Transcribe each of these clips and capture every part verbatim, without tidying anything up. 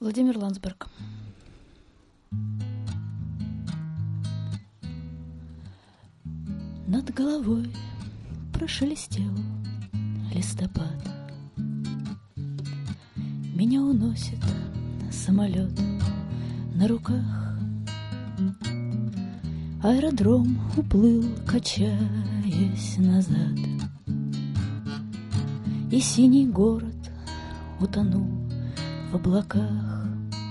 Владимир Ландсберг. Над головой прошелестел листопад. Меня уносит самолет на руках. Аэродром уплыл, качаясь назад, и синий город утонул в облаках.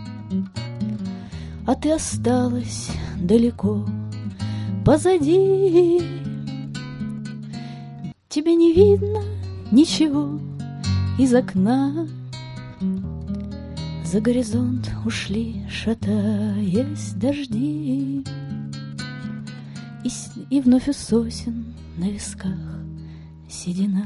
А ты осталась далеко позади. Тебе не видно ничего из окна. За горизонт ушли, шатаясь, дожди. И, с... и вновь у сосен на висках седина.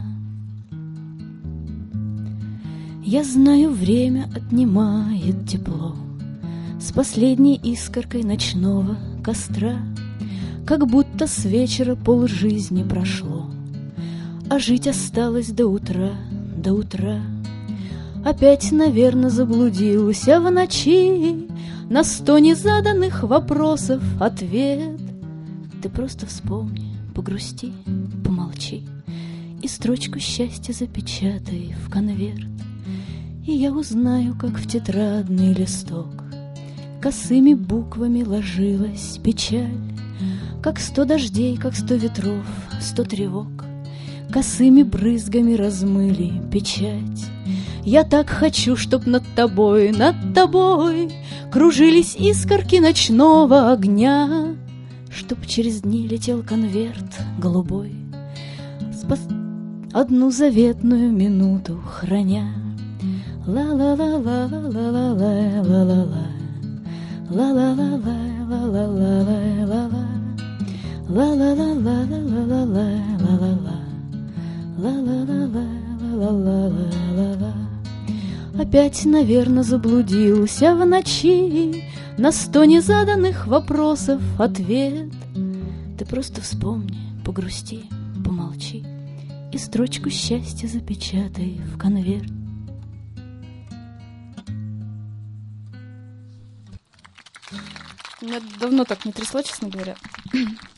Я знаю, время отнимает тепло с последней искоркой ночного костра, как будто с вечера полжизни прошло, а жить осталось до утра, до утра. Опять, наверно, заблудился в ночи на сто незаданных вопросов ответ. Ты просто вспомни, погрусти, помолчи и строчку счастья запечатай в конверт. И я узнаю, как в тетрадный листок косыми буквами ложилась печаль, как сто дождей, как сто ветров, сто тревог косыми брызгами размыли печать. Я так хочу, чтоб над тобой, над тобой кружились искорки ночного огня, чтоб через дни летел конверт голубой, спас... одну заветную минуту храня. Ла-ла-ла-ла-ла-ла-ла-ла-ла, ла-ла-ла-ла-ла-ла-ла-ла-ла, ла-ла-ла-ла-ла-ла-ла-ла, ла-ла-ла-ла-ла-ла-ла-ла. Опять, наверно, заблудился в ночи на сто незаданных вопросов ответ. Ты просто вспомни, погрусти, помолчи и строчку счастья запечатай в конверт. Меня давно так не трясло, честно говоря.